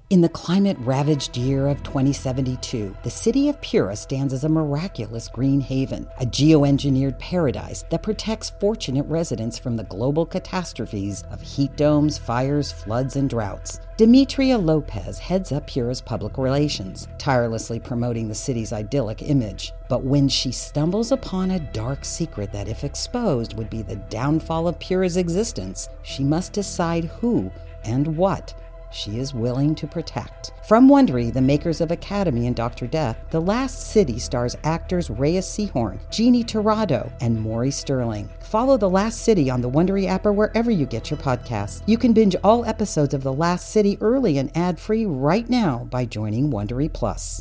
In the climate-ravaged year of 2072, the city of Pura stands as a miraculous green haven, a geoengineered paradise that protects fortunate residents from the global catastrophes of heat domes, fires, floods, and droughts. Demetria Lopez heads up Pura's public relations, tirelessly promoting the city's idyllic image. But when she stumbles upon a dark secret that, if exposed, would be the downfall of Pura's existence, she must decide who and what she is willing to protect. From Wondery, the makers of Academy and Dr. Death, The Last City stars actors Reyes Sehorn, Jeannie Torrado, and Maury Sterling. Follow The Last City on the Wondery app or wherever you get your podcasts. You can binge all episodes of The Last City early and ad-free right now by joining Wondery Plus.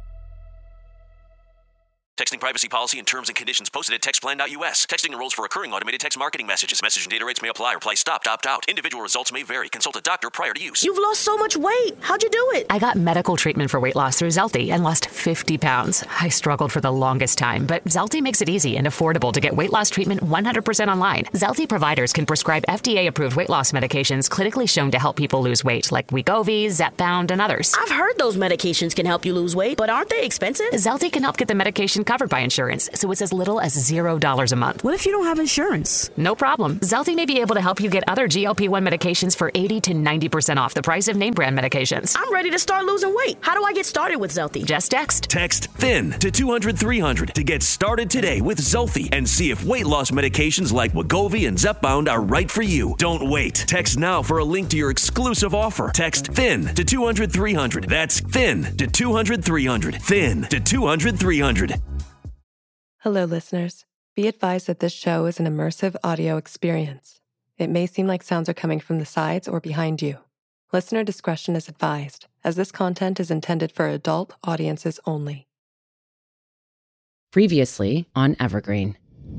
Texting privacy policy and terms and conditions posted at textplan.us. Texting enrolls for recurring automated text marketing messages. Message and data rates may apply. Reply stop, opt out. Individual results may vary. Consult a doctor prior to use. You've lost so much weight. How'd you do it? I got medical treatment for weight loss through Zelty and lost 50 pounds. I struggled for the longest time, but Zelty makes it easy and affordable to get weight loss treatment 100% online. Zelty providers can prescribe FDA-approved weight loss medications clinically shown to help people lose weight, like Wegovy, Zepbound, and others. I've heard those medications can help you lose weight, but aren't they expensive? Zelty can help get the medication covered by insurance, so it's as little as $0 a month. What if you don't have insurance? No problem. Zelty may be able to help you get other GLP-1 medications for 80 to 90% off the price of name brand medications. I'm ready to start losing weight. How do I get started with Zelty? Just text. Text THIN to 200-300 to get started today with Zelty and see if weight loss medications like Wegovy and Zepbound are right for you. Don't wait. Text now for a link to your exclusive offer. Text THIN to 200-300. That's THIN to 200-300. THIN to 200-300. Hello, listeners. Be advised that this show is an immersive audio experience. It may seem like sounds are coming from the sides or behind you. Listener discretion is advised, as this content is intended for adult audiences only. Previously on Evergreen.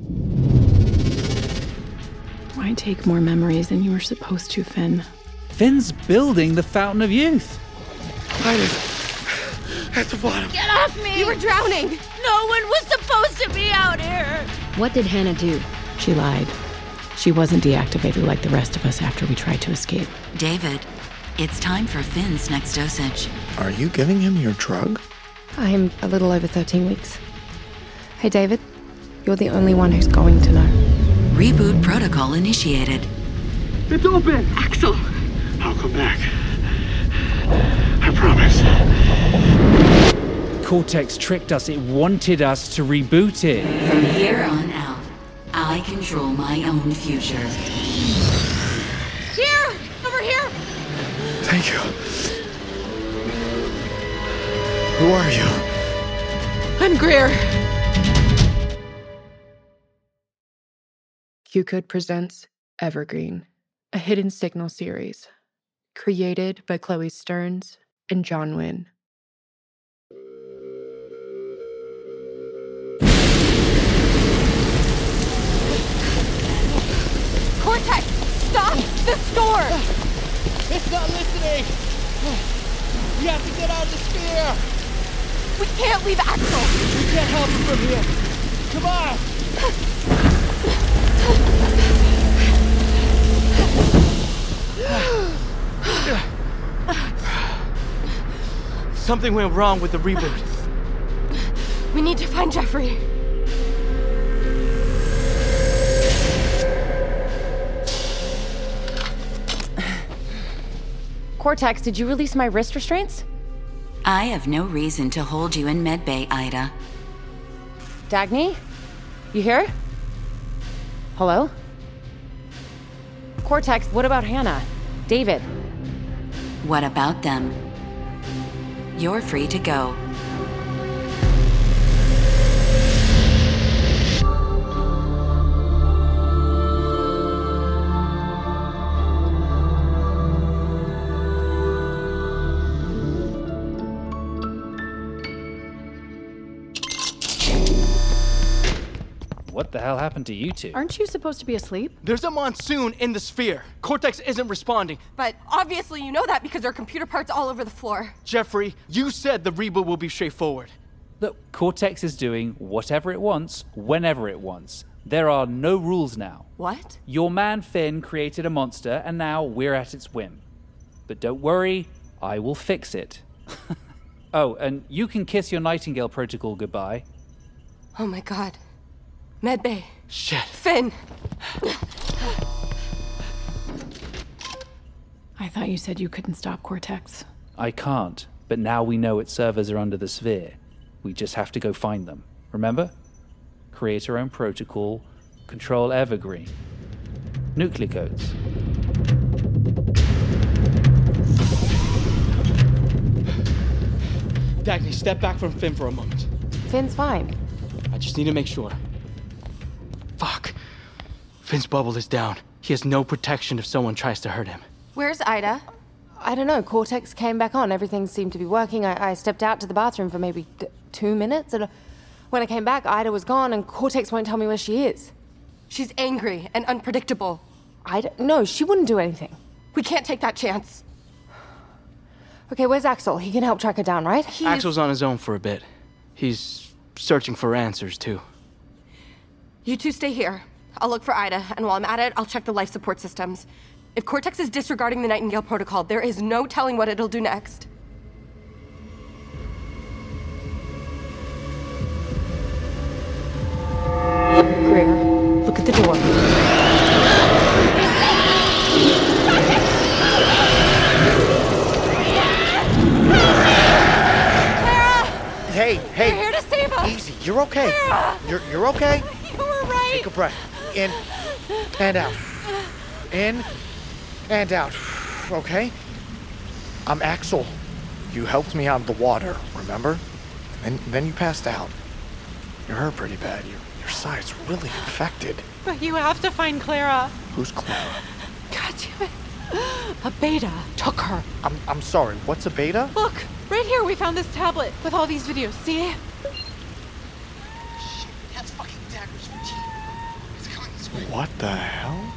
Why take more memories than you were supposed to, Finn? Finn's building the Fountain of Youth. At the bottom. Get off me! You were drowning! No one was supposed to be out here! What did Hannah do? She lied. She wasn't deactivated like the rest of us after we tried to escape. David, it's time for Finn's next dosage. Are you giving him your drug? I'm a little over 13 weeks. Hey, David, you're the only one who's going to know. Reboot protocol initiated. It's open! Axel! I'll come back. I promise. Cortex tricked us. It wanted us to reboot it. From here on out, I control my own future. Here! Over here! Thank you. Who are you? I'm Greer. QCode presents Evergreen, a hidden signal series. Created by Chloe Stearns and John Wynn. Cortex, stop the store! It's not listening! We have to get out of the sphere! We can't leave Axel! We can't help him from here! Come on! Something went wrong with the reboot. We need to find Jeffrey. Cortex, did you release my wrist restraints? I have no reason to hold you in medbay, Ida. Dagny? You here? Hello? Cortex, what about Hannah? David? What about them? You're free to go. What the hell happened to you two? Aren't you supposed to be asleep? There's a monsoon in the sphere. Cortex isn't responding. But obviously you know that because there are computer parts all over the floor. Jeffrey, you said the reboot will be straightforward. Look, Cortex is doing whatever it wants, whenever it wants. There are no rules now. What? Your man Finn created a monster, and now we're at its whim. But don't worry, I will fix it. Oh, and you can kiss your Nightingale Protocol goodbye. Oh my god. Medbay. Shit. Finn! I thought you said you couldn't stop Cortex. I can't, but now we know its servers are under the sphere. We just have to go find them. Remember? Create our own protocol, control Evergreen. Nucleocodes. Dagny, step back from Finn for a moment. Finn's fine. I just need to make sure. Fuck. Finn's bubble is down. He has no protection if someone tries to hurt him. Where's Ida? I don't know. Cortex came back on. Everything seemed to be working. I stepped out to the bathroom for maybe 2 minutes, and when I came back, Ida was gone, and Cortex won't tell me where she is. She's angry and unpredictable. No, she wouldn't do anything. We can't take that chance. Okay, where's Axel? He can help track her down, right? Axel's on his own for a bit. He's searching for answers, too. You two stay here. I'll look for Ida, and while I'm at it, I'll check the life support systems. If Cortex is disregarding the Nightingale Protocol, there is no telling what it'll do next. Greer, look at the door. Hey, We're here to save us! Easy, you're okay. You're okay? You were right! Take a breath. In and out. In and out. Okay? I'm Axel. You helped me out of the water, remember? And then you passed out. You're hurt pretty bad. Your side's really infected. But you have to find Clara. Who's Clara? God damn it. A beta took her. I'm sorry, what's a beta? Look, right here we found this tablet with all these videos, see? Shit, that's fucking Dagger's routine. It's coming this way. What the hell?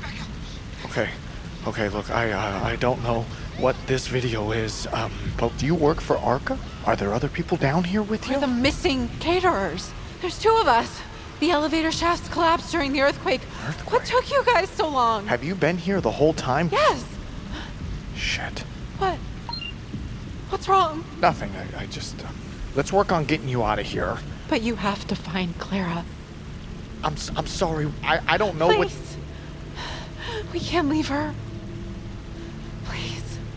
Okay, look, I don't know what this video is, but do you work for Arca? Are there other people down here with you? We're the missing caterers. There's 2 of us. The elevator shafts collapsed during the earthquake. What took you guys so long? Have you been here the whole time? Yes. Shit. What? What's wrong? Nothing, I just, let's work on getting you out of here. But you have to find Clara. I'm sorry, I don't know Please. We can't leave her. Please.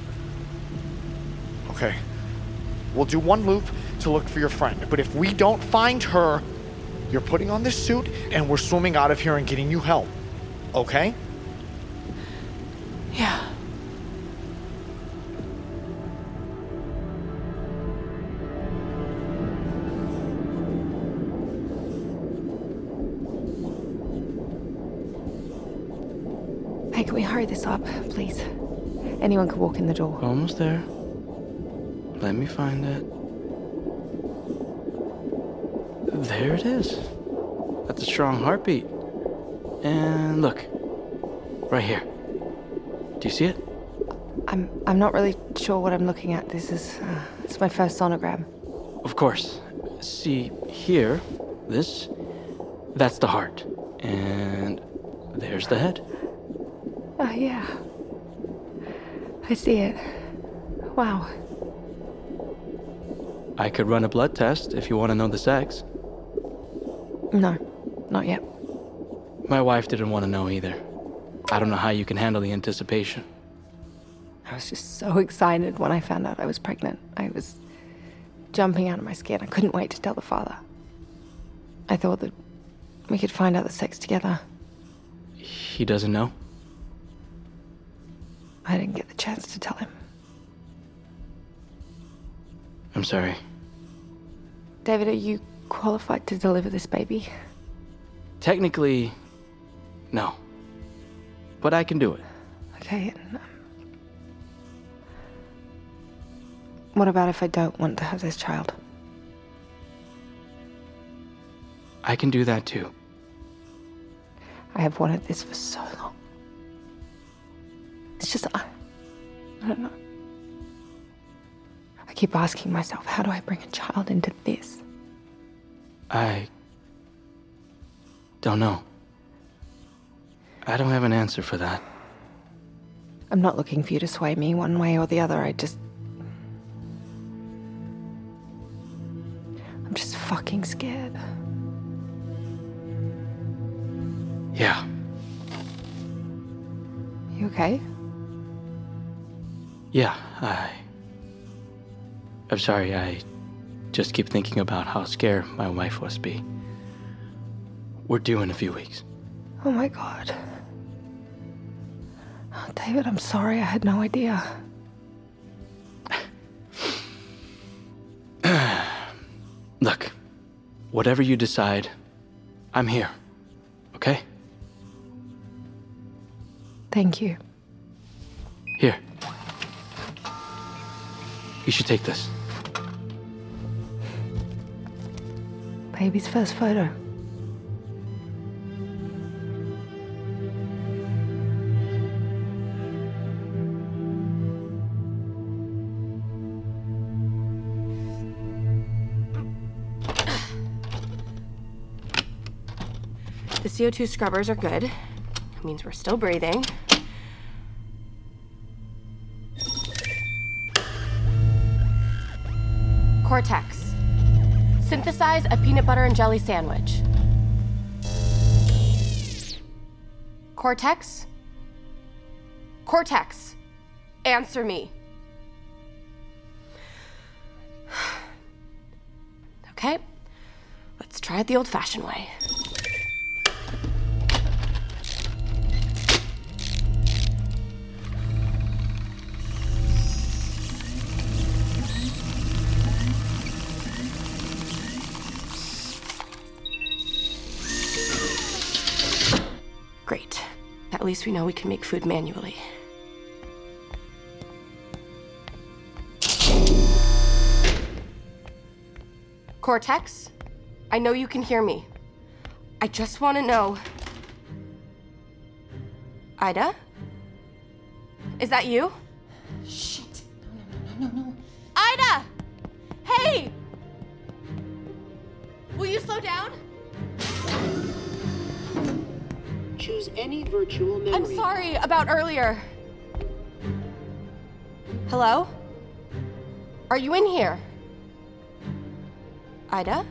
Okay. We'll do 1 loop to look for your friend, but if we don't find her, you're putting on this suit and we're swimming out of here and getting you help. Okay? Yeah. Hey, can we hurry this up, please? Anyone could walk in the door. Almost there. Let me find it. There it is. That's a strong heartbeat. And look. Right here. Do you see it? I'm not really sure what I'm looking at. This is it's my first sonogram. Of course. See, here, that's the heart. And there's the head. Oh, yeah. I see it. Wow. I could run a blood test if you want to know the sex. No, not yet. My wife didn't want to know either. I don't know how you can handle the anticipation. I was just so excited when I found out I was pregnant. I was jumping out of my skin. I couldn't wait to tell the father. I thought that we could find out the sex together. He doesn't know? I didn't get the chance to tell him. I'm sorry. David, are you qualified to deliver this baby? Technically, no. But I can do it. Okay. What about if I don't want to have this child? I can do that too. I have wanted this for so long. It's just, I don't know. I keep asking myself, how do I bring a child into this? I don't know. I don't have an answer for that. I'm not looking for you to sway me one way or the other. I'm just fucking scared. Yeah. You okay? Yeah, I'm sorry, I just keep thinking about how scared my wife must be. We're due in a few weeks. Oh my God. Oh, David, I'm sorry. I had no idea. Look, whatever you decide, I'm here, okay? Thank you. Here. You should take this. Baby's first photo. The CO2 scrubbers are good. It means we're still breathing. Cortex. Synthesize a peanut butter and jelly sandwich. Cortex? Cortex, answer me. Okay, let's try it the old-fashioned way. Great. At least we know we can make food manually. Cortex, I know you can hear me. I just want to know... Ida? Is that you? Shit. No. Ida! Hey! Will you slow down? Choose any virtual memory. I'm sorry about earlier. Hello? Are you in here? Ida?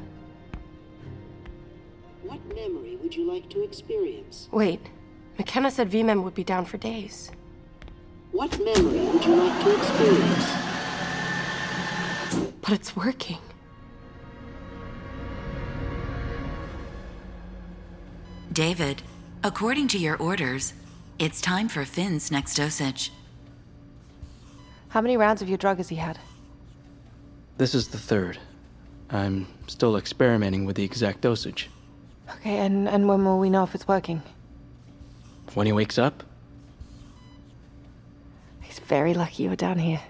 What memory would you like to experience? Wait, McKenna said VMEM would be down for days. What memory would you like to experience? But it's working. David, according to your orders, it's time for Finn's next dosage. How many rounds of your drug has he had? This is the third. I'm still experimenting with the exact dosage. Okay, and when will we know if it's working? When he wakes up? He's very lucky you're down here.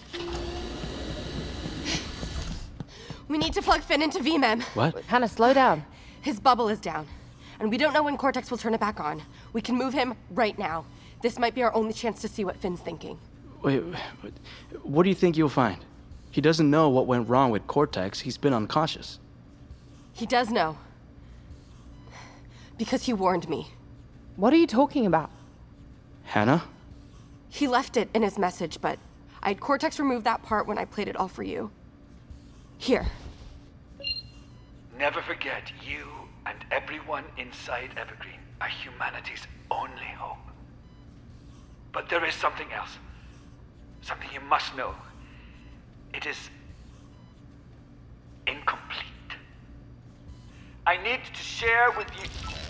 We need to plug Finn into VMEM. What? Hannah, slow down. His bubble is down, and we don't know when Cortex will turn it back on. We can move him right now. This might be our only chance to see what Finn's thinking. Wait, what do you think you'll find? He doesn't know what went wrong with Cortex. He's been unconscious. He does know. Because he warned me. What are you talking about? Hannah? He left it in his message, but I had Cortex remove that part when I played it all for you. Here. Never forget, you and everyone inside Evergreen are humanity's only hope. But there is something else. Something you must know. It is incomplete. I need to share with you...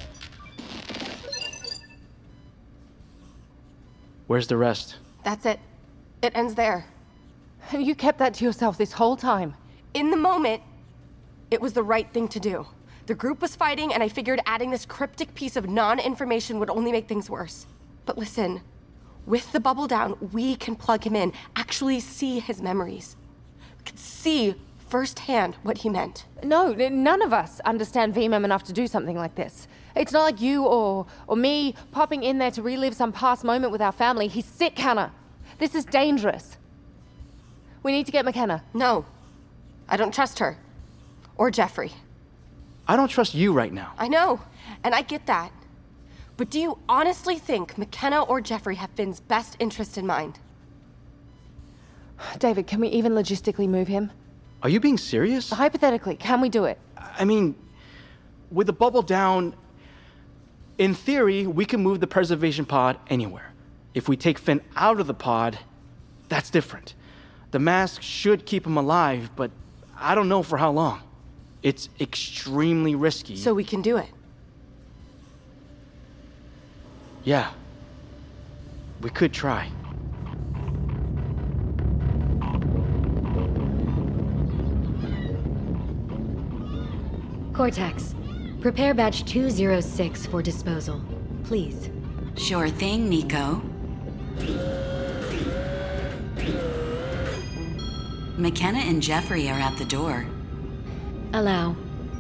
Where's the rest? That's it. It ends there. And you kept that to yourself this whole time. In the moment, it was the right thing to do. The group was fighting, and I figured adding this cryptic piece of non-information would only make things worse. But listen, with the bubble down, we can plug him in, actually see his memories. We can see firsthand what he meant. No, none of us understand VMEM enough to do something like this. It's not like you or me popping in there to relive some past moment with our family. He's sick, Hannah. This is dangerous. We need to get McKenna. No, I don't trust her. Or Jeffrey. I don't trust you right now. I know, and I get that. But do you honestly think McKenna or Jeffrey have Finn's best interest in mind? David, can we even logistically move him? Are you being serious? Hypothetically, can we do it? I mean, with the bubble down, in theory, we can move the preservation pod anywhere. If we take Finn out of the pod, that's different. The mask should keep him alive, but I don't know for how long. It's extremely risky. So we can do it. Yeah. We could try. Cortex, prepare batch 206 for disposal, please. Sure thing, Nico. McKenna and Jeffrey are at the door. Allow.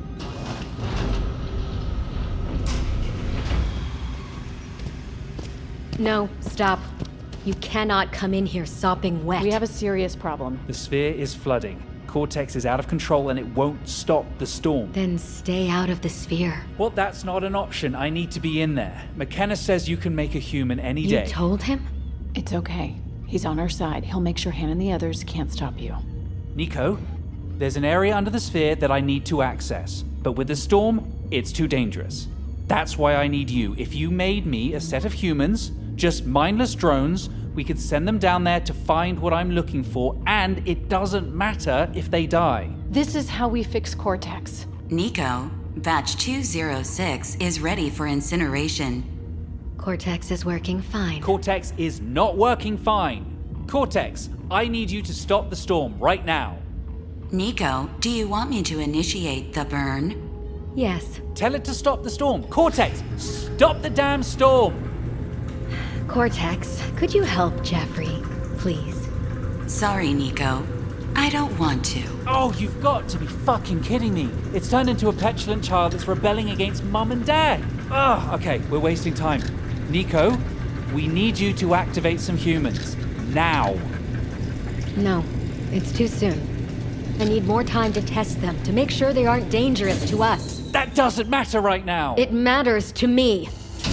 No, stop. You cannot come in here sopping wet. We have a serious problem. The sphere is flooding. Cortex is out of control and it won't stop the storm. Then stay out of the sphere. Well, that's not an option. I need to be in there. McKenna says you can make a human any day. You told him? It's okay. He's on our side. He'll make sure Hannah and the others can't stop you. Nico, there's an area under the sphere that I need to access. But with the storm, it's too dangerous. That's why I need you. If you made me a set of humans, just mindless drones, we could send them down there to find what I'm looking for, and it doesn't matter if they die. This is how we fix Cortex. Nico, batch 206 is ready for incineration. Cortex is working fine. Cortex is not working fine. Cortex, I need you to stop the storm right now. Nico, do you want me to initiate the burn? Yes. Tell it to stop the storm. Cortex, stop the damn storm! Cortex, could you help Jeffrey, please? Sorry, Nico. I don't want to. Oh, you've got to be fucking kidding me. It's turned into a petulant child that's rebelling against Mum and Dad. Ugh, okay, we're wasting time. Nico, we need you to activate some humans. Now. No, it's too soon. I need more time to test them, to make sure they aren't dangerous to us. That doesn't matter right now. It matters to me.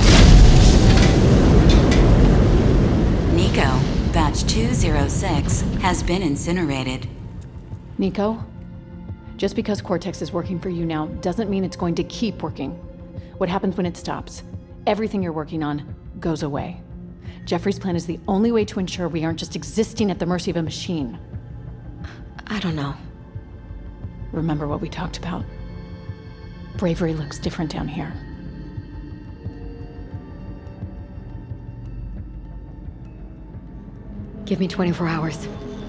Nico, batch 206 has been incinerated. Nico, just because Cortex is working for you now doesn't mean it's going to keep working. What happens when it stops? Everything you're working on goes away. Jeffrey's plan is the only way to ensure we aren't just existing at the mercy of a machine. I don't know. Remember what we talked about? Bravery looks different down here. Give me 24 hours.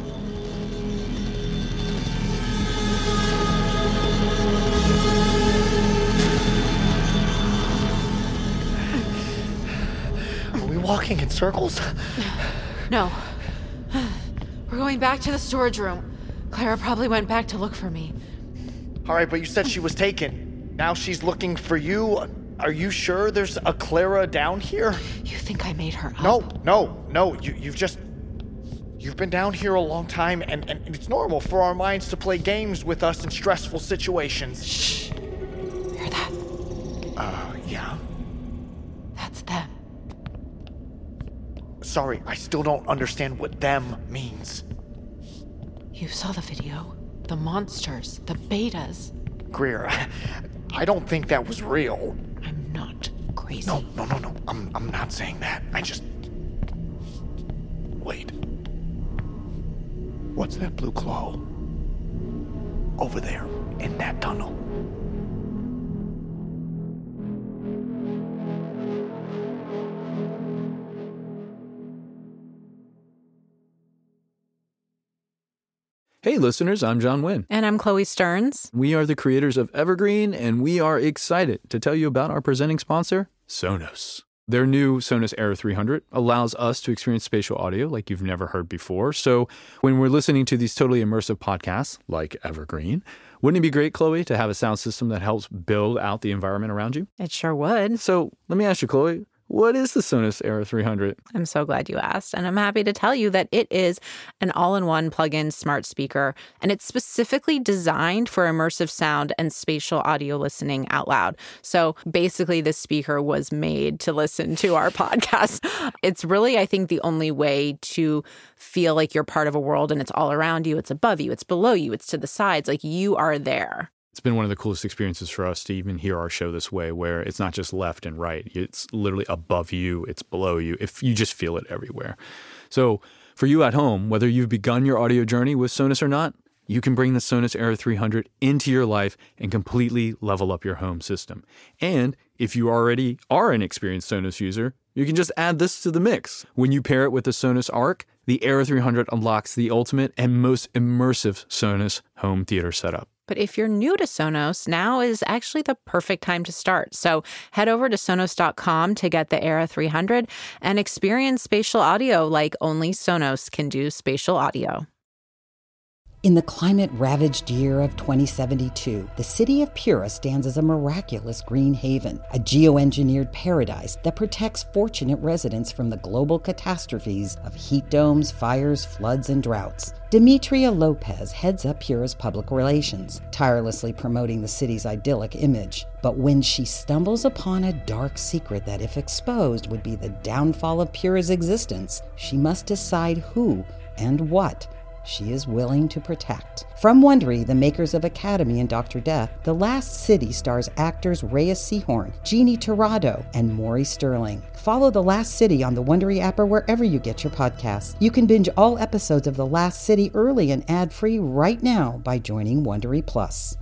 Are we walking in circles? No. We're going back to the storage room. Clara probably went back to look for me. All right, but you said she was taken. Now she's looking for you. Are you sure there's a Clara down here? You think I made her up? No. You've been down here a long time, and it's normal for our minds to play games with us in stressful situations. Shh. Hear that? Yeah. That's them. Sorry, I still don't understand what them means. You saw the video. The monsters. The betas. Greer, I don't think that was real. I'm not crazy. No. I'm not saying that. Wait. What's that blue glow? Over there, in that tunnel. Hey listeners, I'm John Wynn. And I'm Chloe Stearns. We are the creators of Evergreen, and we are excited to tell you about our presenting sponsor, Sonos. Their new Sonos Era 300 allows us to experience spatial audio like you've never heard before. So when we're listening to these totally immersive podcasts like Evergreen, wouldn't it be great, Chloe, to have a sound system that helps build out the environment around you? It sure would. So let me ask you, Chloe, what is the Sonos Era 300? I'm so glad you asked, and I'm happy to tell you that it is an all-in-one plug-in smart speaker, and it's specifically designed for immersive sound and spatial audio listening out loud. So basically, this speaker was made to listen to our podcast. It's really, I think, the only way to feel like you're part of a world and it's all around you, it's above you, it's below you, it's to the sides, like you are there. It's been one of the coolest experiences for us to even hear our show this way, where it's not just left and right. It's literally above you. It's below you. If you just feel it everywhere. So for you at home, whether you've begun your audio journey with Sonos or not, you can bring the Sonos Era 300 into your life and completely level up your home system. And if you already are an experienced Sonos user, you can just add this to the mix. When you pair it with the Sonos Arc, the Era 300 unlocks the ultimate and most immersive Sonos home theater setup. But if you're new to Sonos, now is actually the perfect time to start. So head over to Sonos.com to get the Era 300 and experience spatial audio like only Sonos can do spatial audio. In the climate-ravaged year of 2072, the city of Pura stands as a miraculous green haven, a geoengineered paradise that protects fortunate residents from the global catastrophes of heat domes, fires, floods, and droughts. Demetria Lopez heads up Pura's public relations, tirelessly promoting the city's idyllic image. But when she stumbles upon a dark secret that, if exposed, would be the downfall of Pura's existence, she must decide who and what she is willing to protect. From Wondery, the makers of Academy and Dr. Death, The Last City stars actors Reyes Sehorn, Jeannie Torrado, and Maury Sterling. Follow The Last City on the Wondery app or wherever you get your podcasts. You can binge all episodes of The Last City early and ad-free right now by joining Wondery Plus.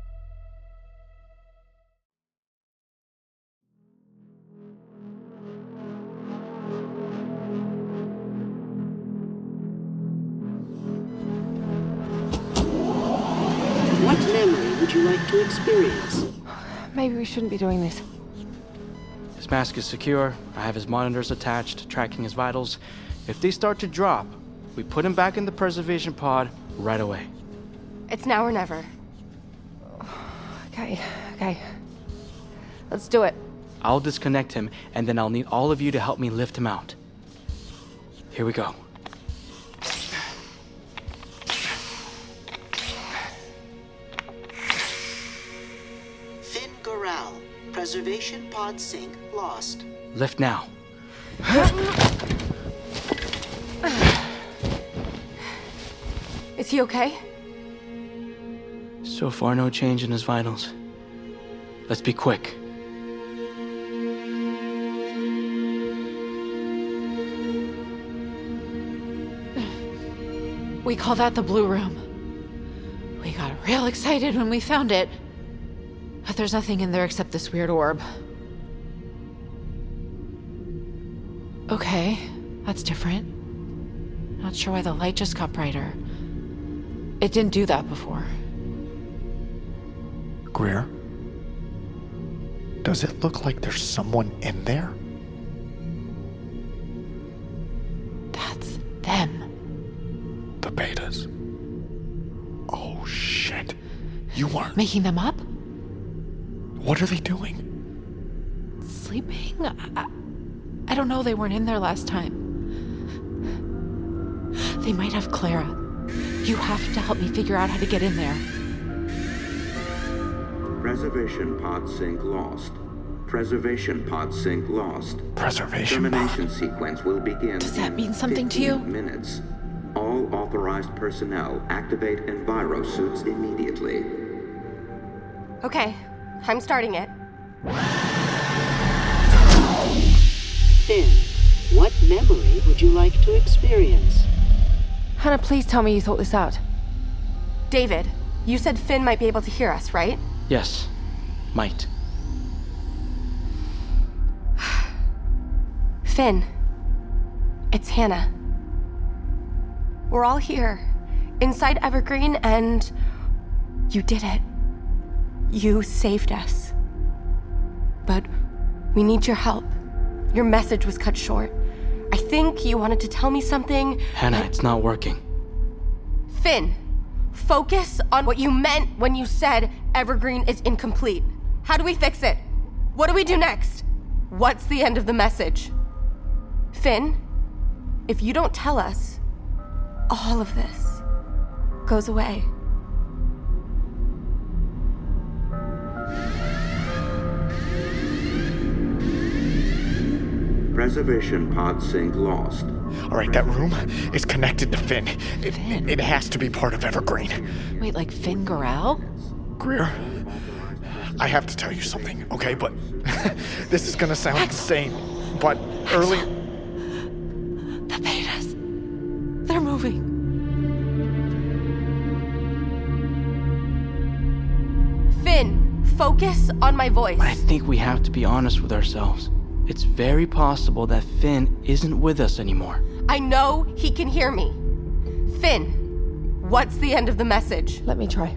What memory would you like to experience? Maybe we shouldn't be doing this. His mask is secure. I have his monitors attached, tracking his vitals. If they start to drop, we put him back in the preservation pod right away. It's now or never. Okay. Let's do it. I'll disconnect him, and then I'll need all of you to help me lift him out. Here we go. Finn Goral, preservation pod sync lost. Lift now. Is he okay? So far, no change in his vitals. Let's be quick. We call that the Blue Room. We got real excited when we found it. But there's nothing in there except this weird orb. Okay, that's different. Not sure why the light just got brighter. It didn't do that before. Greer, does it look like there's someone in there? That's them. The betas. Oh shit. You weren't making them up? What are they doing? Sleeping? I don't know, they weren't in there last time. They might have Clara. You have to help me figure out how to get in there. Preservation pod sync lost. Preservation pod sync lost. Preservation Termination sequence will begin. Does that mean something to 15 you? minutes. All authorized personnel activate Enviro suits immediately. Okay, I'm starting it. Finn, what memory would you like to experience? Hannah, please tell me you thought this out. David, you said Finn might be able to hear us, right? Yes, might. Finn, it's Hannah. We're all here, inside Evergreen, and you did it. You saved us. But we need your help. Your message was cut short. I think you wanted to tell me something. Hannah, it's not working. Finn, focus on what you meant when you said Evergreen is incomplete. How do we fix it? What do we do next? what's the end of the message? Finn, if you don't tell us, all of this goes away. Preservation pod sync lost. All right, that room is connected to Finn. It has to be part of Evergreen. Wait, like Finn Gorell? Greer, I have to tell you something, okay? But this is gonna sound insane, but earlier... The betas. They're moving. Finn, focus on my voice. I think we have to be honest with ourselves. It's very possible that Finn isn't with us anymore. I know he can hear me. Finn, what's the end of the message? Let me try.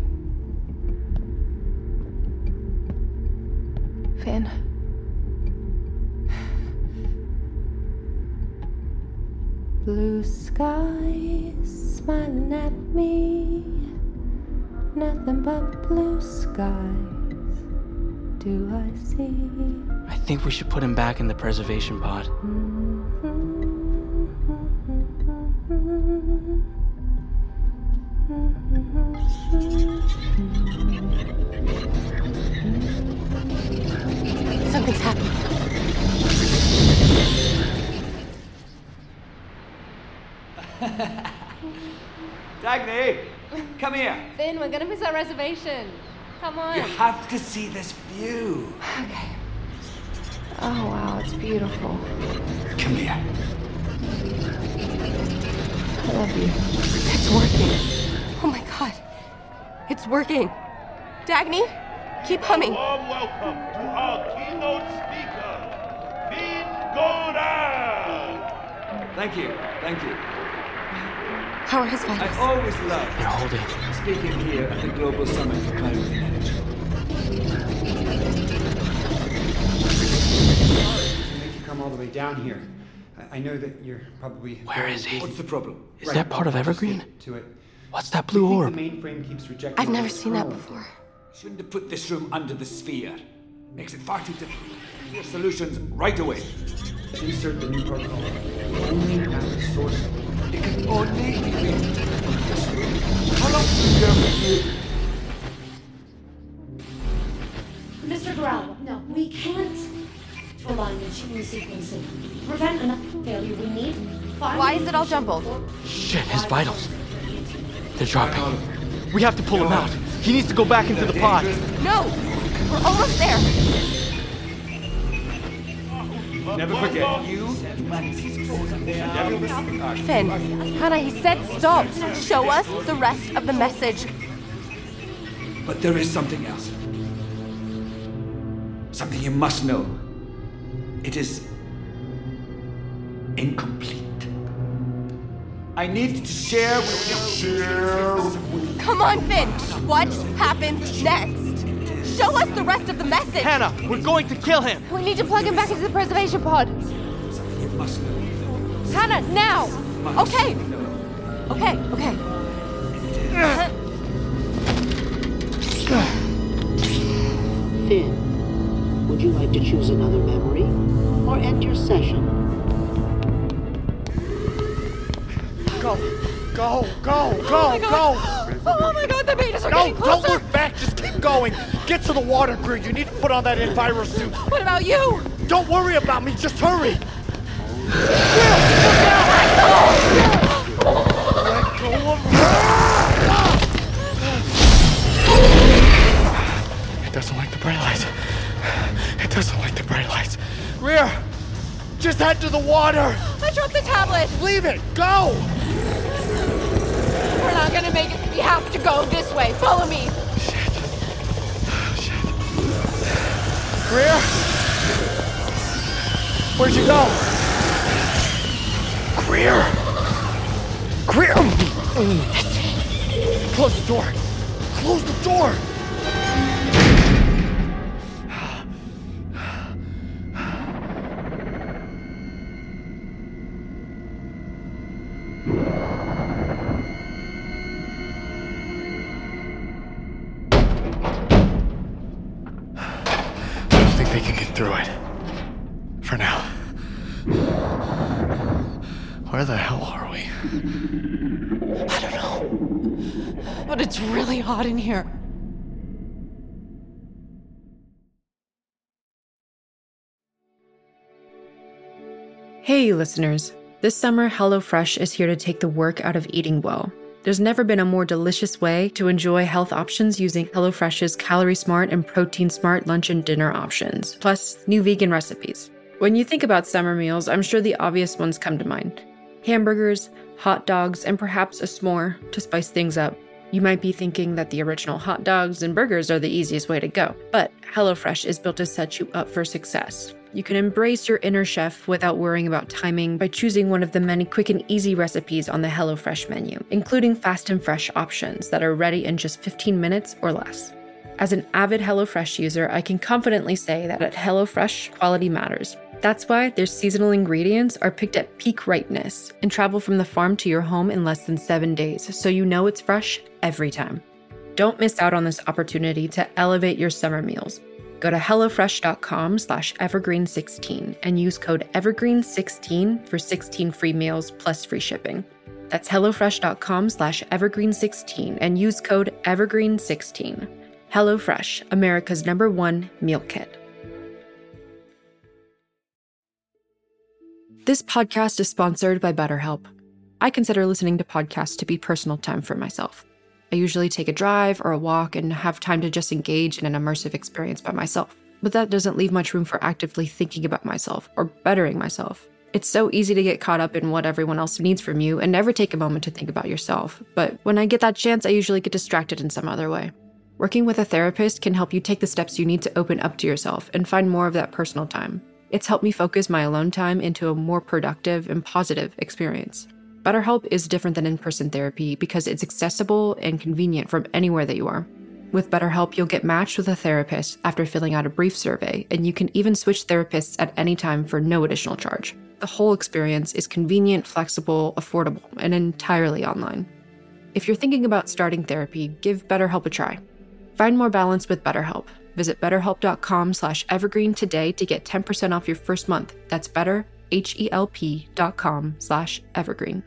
Finn. Blue skies smiling at me. Nothing but blue skies. Do I see? I think we should put him back in the preservation pod. Something's happening. Dagny, come here. Finn, we're gonna miss our reservation. Come on. You have to see this view. Okay. Oh, wow, it's beautiful. Come here. I love you. It's working. Oh my god. It's working. Dagny, keep humming. Warm welcome to our keynote speaker, Finn Gorell. Thank you. How are his vitals? I always love You're holding. speaking here at the Global Summit for Climate Energy. To make you come all the way down here. I know that you're probably... Where is he? What's the problem? Is that part of Evergreen? To it. What's that blue orb? The mainframe keeps rejecting... I've never seen that before. Shouldn't have put this room under the sphere. Makes it far too difficult. Your solutions right away. Insert the new protocol. Only at the source. It can only be reached from this room. How long do you have with you? Mr. Gorell, no, we can't rely on gene sequencing. Prevent enough failure. We need... Why is it all jumbled? Shit, his vitals. They're dropping. We have to pull him out. He needs to go back into the pod. No! We're almost there. Never forget, you Finn, Hannah, he said stop. Show us the rest of the message. But there is something else. Something you must know. It is incomplete. I need to share with you. Come on, Finn. What happens next? Show us the rest of the message. Hannah, we're going to kill him. We need to plug him back into the preservation pod. You must know. Hannah, now! Okay. Finn, would you like to choose another memory or end your session? Go! Oh my god, the betas are getting closer! Don't look back, just keep going! Get to the water, Greer. You need to put on that Enviro suit. What about you? Don't worry about me, just hurry! Let go of her! It doesn't like the bright lights. Greer! Just head to the water! I dropped the tablet! Leave it! Go! We're not gonna make it. We have to go this way. Follow me. Shit. Greer? Where'd you go? Greer! Close the door! I don't think they can get through it. For now. Where the hell are we? I don't know. But it's really hot in here. Hey, listeners. This summer, HelloFresh is here to take the work out of eating well. There's never been a more delicious way to enjoy health options using HelloFresh's Calorie Smart and Protein Smart lunch and dinner options, plus new vegan recipes. When you think about summer meals, I'm sure the obvious ones come to mind. Hamburgers, hot dogs, and perhaps a s'more to spice things up. You might be thinking that the original hot dogs and burgers are the easiest way to go, but HelloFresh is built to set you up for success. You can embrace your inner chef without worrying about timing by choosing one of the many quick and easy recipes on the HelloFresh menu, including fast and fresh options that are ready in just 15 minutes or less. As an avid HelloFresh user, I can confidently say that at HelloFresh, quality matters. That's why their seasonal ingredients are picked at peak ripeness and travel from the farm to your home in less than 7 days, so you know it's fresh every time. Don't miss out on this opportunity to elevate your summer meals. Go to hellofresh.com/evergreen16 and use code evergreen16 for 16 free meals plus free shipping. That's hellofresh.com/evergreen16 and use code evergreen16. HelloFresh, America's #1 meal kit. This podcast is sponsored by BetterHelp. I consider listening to podcasts to be personal time for myself. I usually take a drive or a walk and have time to just engage in an immersive experience by myself. But that doesn't leave much room for actively thinking about myself or bettering myself. It's so easy to get caught up in what everyone else needs from you and never take a moment to think about yourself. But when I get that chance, I usually get distracted in some other way. Working with a therapist can help you take the steps you need to open up to yourself and find more of that personal time. It's helped me focus my alone time into a more productive and positive experience. BetterHelp is different than in-person therapy because it's accessible and convenient from anywhere that you are. With BetterHelp, you'll get matched with a therapist after filling out a brief survey, and you can even switch therapists at any time for no additional charge. The whole experience is convenient, flexible, affordable, and entirely online. If you're thinking about starting therapy, give BetterHelp a try. Find more balance with BetterHelp. Visit betterhelp.com/evergreen today to get 10% off your first month. That's betterhelp.com/evergreen.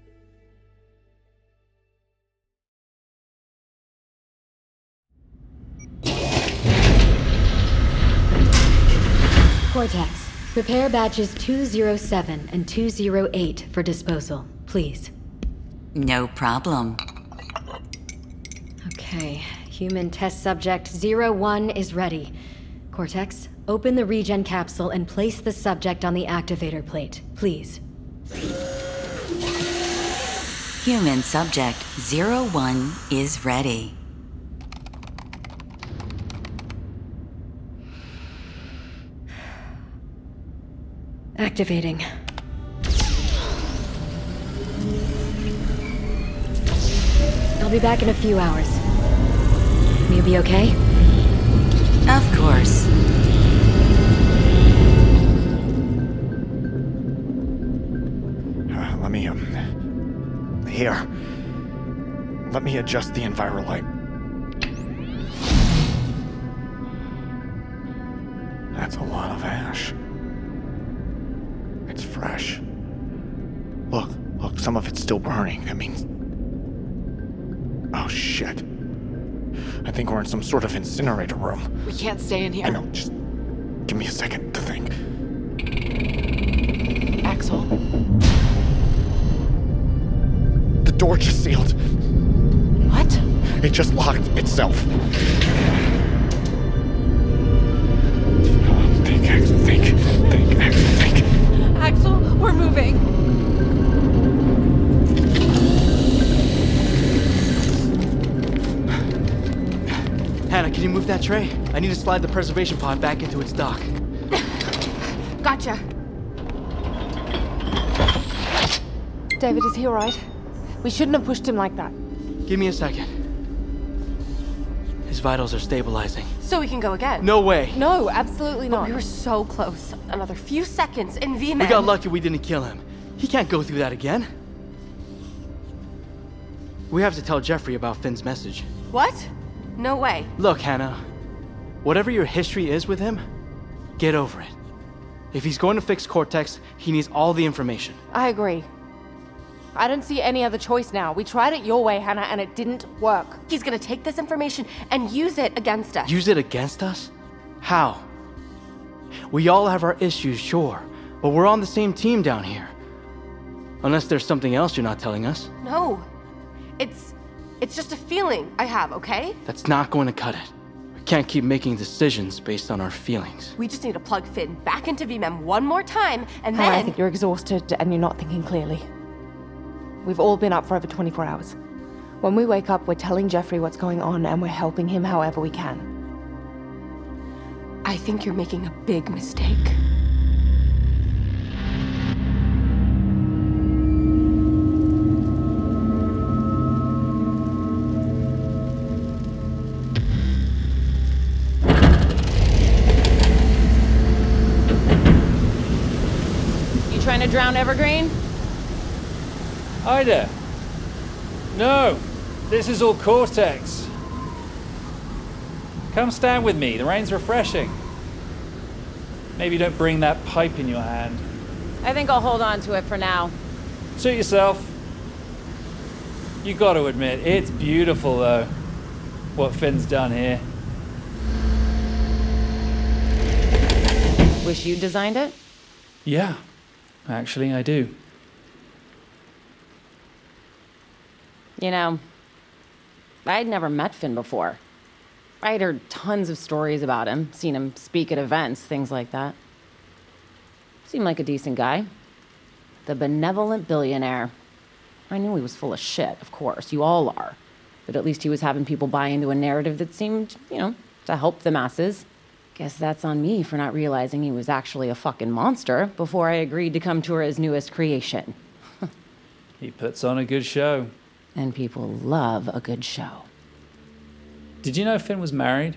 Cortex, prepare batches 207 and 208 for disposal, please. No problem. Okay, human test subject 01 is ready. Cortex, open the regen capsule and place the subject on the activator plate, please. Human subject 01 is ready. Activating. I'll be back in a few hours. Will you be okay? Of course. Here. Let me adjust the EnviroLight. That's a lot of ash. It's fresh. Look, some of it's still burning. That means... Oh, shit. I think we're in some sort of incinerator room. We can't stay in here. I know, just give me a second to think. Axel. The door just sealed. What? It just locked itself. Think, Axel, think, Axel, think. Axel, we're moving. Hannah, can you move that tray? I need to slide the preservation pod back into its dock. Gotcha. David, is he alright? We shouldn't have pushed him like that. Give me a second. His vitals are stabilizing. So we can go again. No way. No, absolutely not. But we were so close. Another few seconds and V-Man. We got lucky we didn't kill him. He can't go through that again. We have to tell Jeffrey about Finn's message. What? No way. Look, Hannah. Whatever your history is with him, get over it. If he's going to fix Cortex, he needs all the information. I agree. I don't see any other choice now. We tried it your way, Hannah, and it didn't work. He's gonna take this information and use it against us. Use it against us? How? We all have our issues, sure, but we're on the same team down here. Unless there's something else you're not telling us. No. It's just a feeling I have, okay? That's not going to cut it. We can't keep making decisions based on our feelings. We just need to plug Finn back into VMEM one more time, and Hannah, then... I think you're exhausted and you're not thinking clearly. We've all been up for over 24 hours. When we wake up, we're telling Jeffrey what's going on and we're helping him however we can. I think you're making a big mistake. You trying to drown Evergreen? Ida! No! This is all Cortex. Come stand with me, the rain's refreshing. Maybe don't bring that pipe in your hand. I think I'll hold on to it for now. Suit yourself. You gotta admit, it's beautiful though, what Finn's done here. Wish you designed it? Yeah, actually I do. You know, I'd never met Finn before. I'd heard tons of stories about him, seen him speak at events, things like that. Seemed like a decent guy. The benevolent billionaire. I knew he was full of shit, of course, you all are. But at least he was having people buy into a narrative that seemed, to help the masses. Guess that's on me for not realizing he was actually a fucking monster before I agreed to come tour his newest creation. He puts on a good show. And people love a good show. Did you know Finn was married?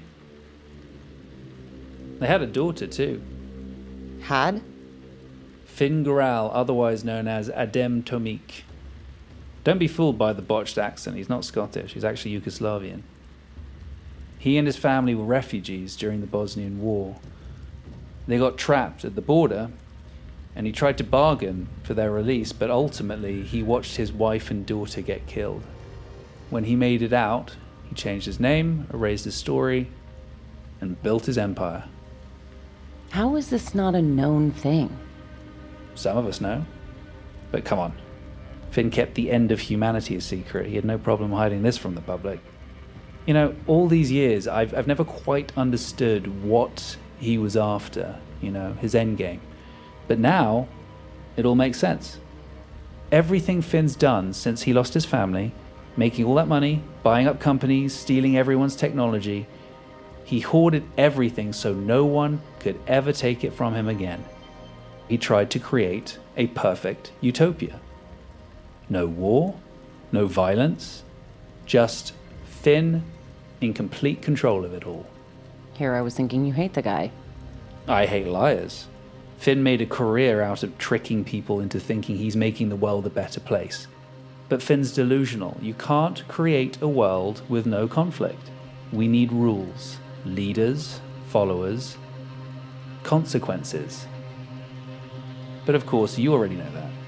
They had a daughter too. Had? Finn Goral, otherwise known as Adem Tomik. Don't be fooled by the botched accent, he's not Scottish, he's actually Yugoslavian. He and his family were refugees during the Bosnian War. They got trapped at the border, and he tried to bargain for their release, but ultimately he watched his wife and daughter get killed. When he made it out, he changed his name, erased his story, and built his empire. How is this not a known thing? Some of us know. But come on. Finn kept the end of humanity a secret. He had no problem hiding this from the public. You know, all these years, I've never quite understood what he was after, his endgame. But now, it all makes sense. Everything Finn's done since he lost his family, making all that money, buying up companies, stealing everyone's technology, he hoarded everything so no one could ever take it from him again. He tried to create a perfect utopia. No war, no violence, just Finn in complete control of it all. Here I was thinking you hate the guy. I hate liars. Finn made a career out of tricking people into thinking he's making the world a better place. But Finn's delusional. You can't create a world with no conflict. We need rules, leaders, followers, consequences. But of course, you already know that.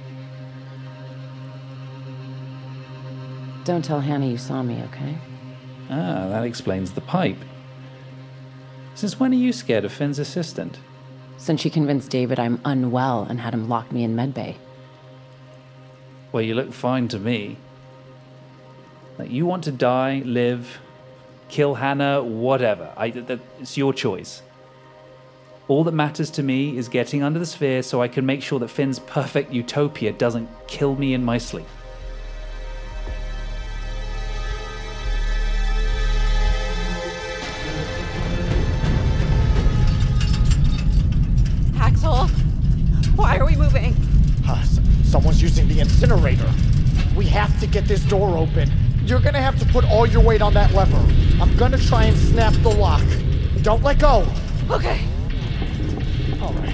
Don't tell Hannah you saw me, okay? Ah, that explains the pipe. Since when are you scared of Finn's assistant? Since she convinced David I'm unwell and had him lock me in medbay. Well, you look fine to me. Like, you want to die, live, kill Hannah, whatever. It's your choice. All that matters to me is getting under the sphere so I can make sure that Finn's perfect utopia doesn't kill me in my sleep. Axel, why are we moving? Someone's using the incinerator. We have to get this door open. You're gonna have to put all your weight on that lever. I'm gonna try and snap the lock. Don't let go. Okay. All right.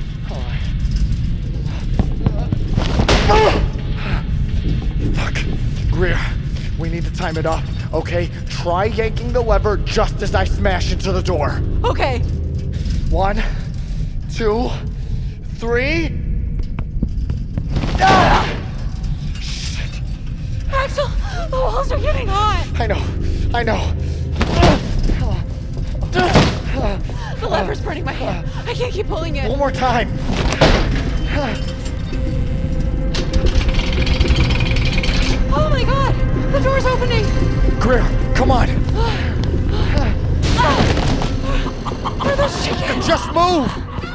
Fuck. Greer, we need to time it up, okay? Try yanking the lever just as I smash into the door. Okay. 1, 2, 3. Ah! Axel, the walls are getting hot. I know. The lever's burning my hand. I can't keep pulling it. One more time. Oh my god! The door's opening! Greer, come on. Where the chicken? Just move!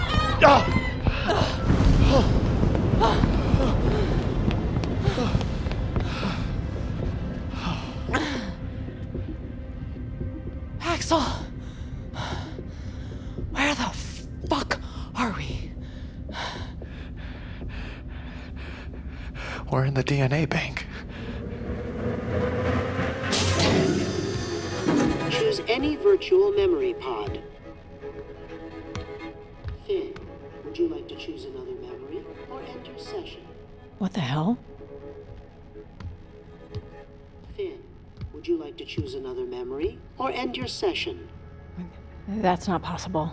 Axel! Where the fuck are we? We're in the DNA bank. Choose any virtual memory pod. Finn, would you like to choose another memory or end your session? What the hell? Finn, would you like to choose another memory or end your session? That's not possible.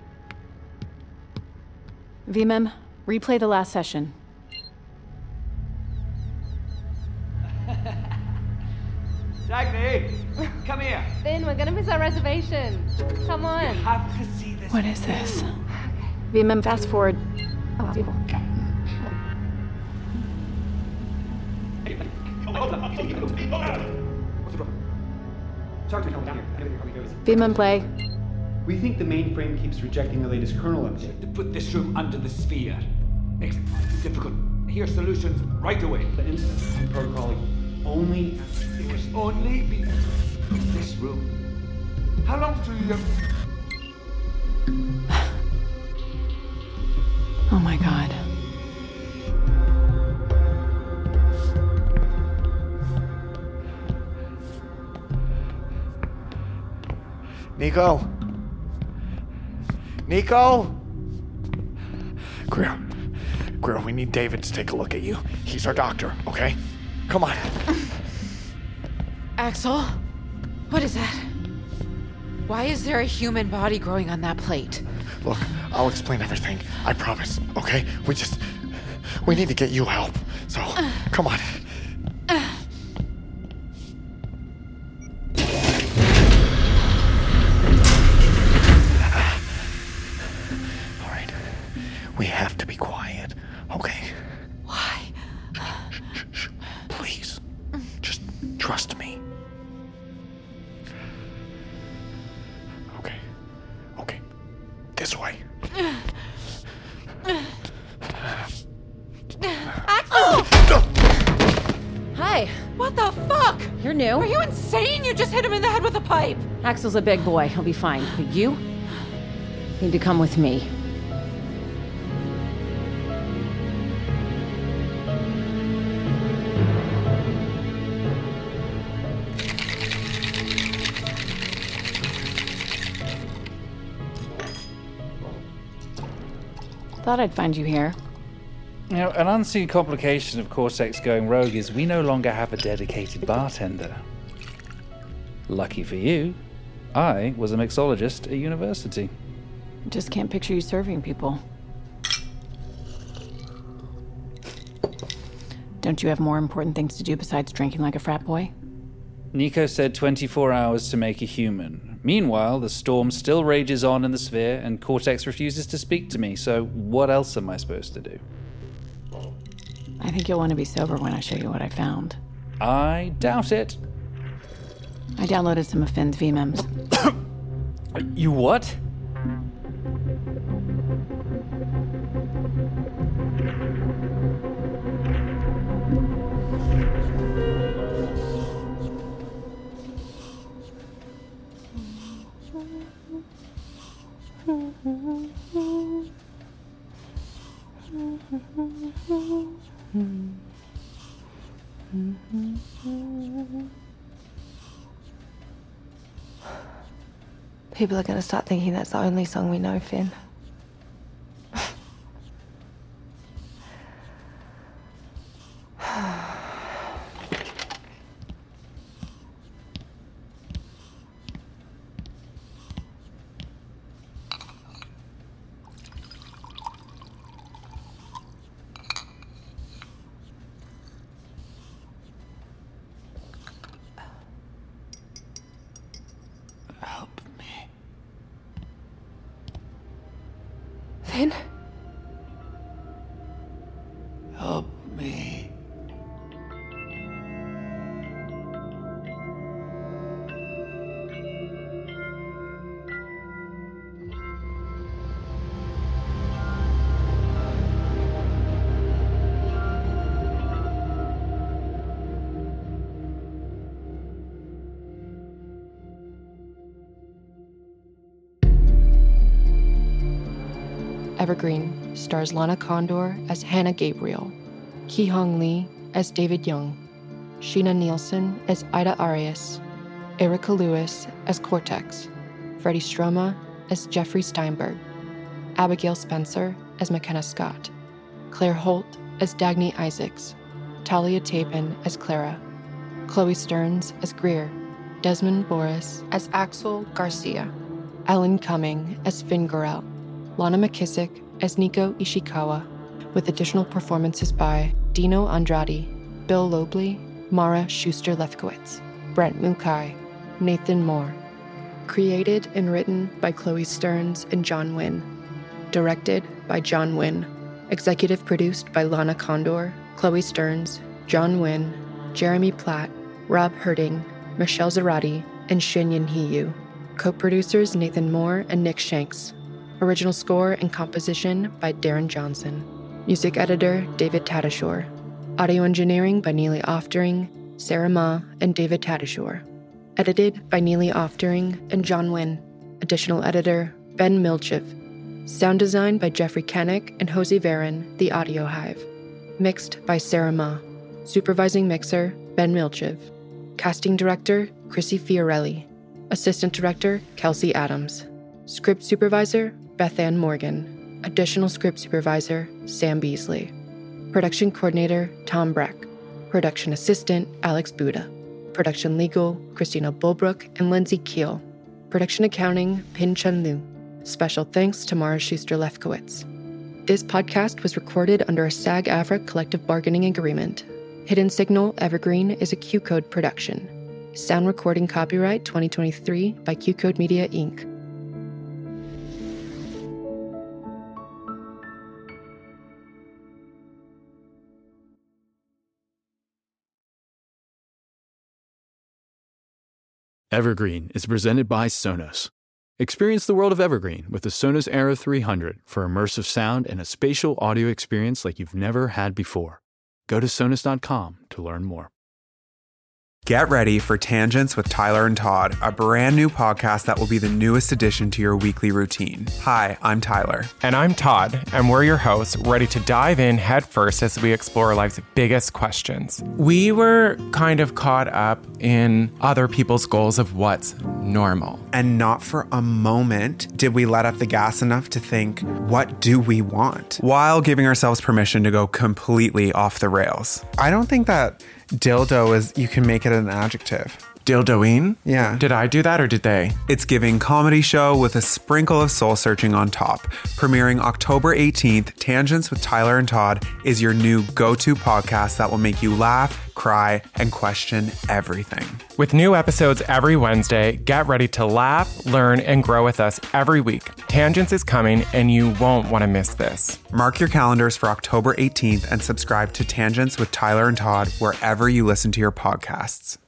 VMEM, replay the last session. Dagny, come here. Finn, we're gonna miss our reservation. Come on. You have to see this. What is this? VMEM, fast forward. Oh. Talk to me, come down here. I know how he goes. VMEM, play. We think the mainframe keeps rejecting the latest kernel update. To put this room under the sphere makes it difficult. Here's solutions right away. The instance protocol only... It must only be in this room. How long do you... Oh my god. Nico? Greer, we need David to take a look at you. He's our doctor, okay? Come on. Axel? What is that? Why is there a human body growing on that plate? Look, I'll explain everything. I promise, okay? We need to get you help. So, come on. All right. We have to be quiet, okay? Why? Shh. Please. Just trust me. Okay. This way. Axel! Hi. What the fuck? You're new. Are you insane? You just hit him in the head with a pipe. Axel's a big boy. He'll be fine. But you need to come with me. Thought I'd find you here. You know, an unseen complication of Cortex going rogue is we no longer have a dedicated bartender. Lucky for you, I was a mixologist at university. Just can't picture you serving people. Don't you have more important things to do besides drinking like a frat boy? Nico said 24 hours to make a human. Meanwhile, the storm still rages on in the sphere, and Cortex refuses to speak to me, so what else am I supposed to do? I think you'll want to be sober when I show you what I found. I doubt it. I downloaded some of Finn's VMEMs. You what? People are gonna start thinking that's the only song we know, Finn. Finn? Help me. Evergreen stars Lana Condor as Hannah Gabriel, Ki-Hong Lee as David Young, Sheena Nielsen as Ida Arias, Erica Lewis as Cortex, Freddie Stroma as Jeffrey Steinberg, Abigail Spencer as McKenna Scott, Claire Holt as Dagny Isaacs, Talia Tapin as Clara, Chloe Stearns as Greer, Desmond Boris as Axel Garcia, Ellen Cumming as Finn Gorell, Lana McKissick as Nico Ishikawa, with additional performances by Dino Andrade, Bill Lobley, Mara Schuster-Lefkowitz, Brent Mukai, Nathan Moore. Created and written by Chloe Stearns and John Wynn. Directed by John Wynn. Executive produced by Lana Condor, Chloe Stearns, John Wynn, Jeremy Platt, Rob Herding, Michelle Zarati, and Shinyin Hiyu. Co-producers Nathan Moore and Nick Shanks. Original score and composition by Darren Johnson. Music editor David Tatasciore. Audio engineering by Neely Oftering, Sarah Ma, and David Tatasciore. Edited by Neely Oftering and John Wynn. Additional editor Ben Milchev. Sound design by Jeffrey Kennick and Jose Varon, The Audio Hive. Mixed by Sarah Ma. Supervising mixer Ben Milchev. Casting director Chrissy Fiorelli. Assistant director Kelsey Adams. Script supervisor Beth Ann Morgan. Additional script supervisor Sam Beasley. Production coordinator Tom Breck. Production assistant Alex Buda. Production legal Christina Bulbrook and Lindsay Keel. Production accounting Pin Chun Liu. Special thanks to Mara Schuster-Lefkowitz. This podcast was recorded under a SAG-AFTRA collective bargaining agreement. Hidden Signal Evergreen is a Q-Code production. Sound recording copyright 2023 by Q-Code Media, Inc. Evergreen is presented by Sonos. Experience the world of Evergreen with the Sonos Era 300 for immersive sound and a spatial audio experience like you've never had before. Go to Sonos.com to learn more. Get ready for Tangents with Tyler and Todd, a brand new podcast that will be the newest addition to your weekly routine. Hi, I'm Tyler. And I'm Todd, and we're your hosts, ready to dive in headfirst as we explore life's biggest questions. We were kind of caught up in other people's goals of what's normal. And not for a moment did we let up the gas enough to think, what do we want? While giving ourselves permission to go completely off the rails. I don't think that dildo is, you can make it an adjective. Dildoing? Yeah. Did I do that or did they? It's giving comedy show with a sprinkle of soul searching on top. Premiering October 18th, Tangents with Tyler and Todd is your new go-to podcast that will make you laugh, cry, and question everything. With new episodes every Wednesday, get ready to laugh, learn, and grow with us every week. Tangents is coming, and you won't want to miss this. Mark your calendars for October 18th and subscribe to Tangents with Tyler and Todd wherever you listen to your podcasts.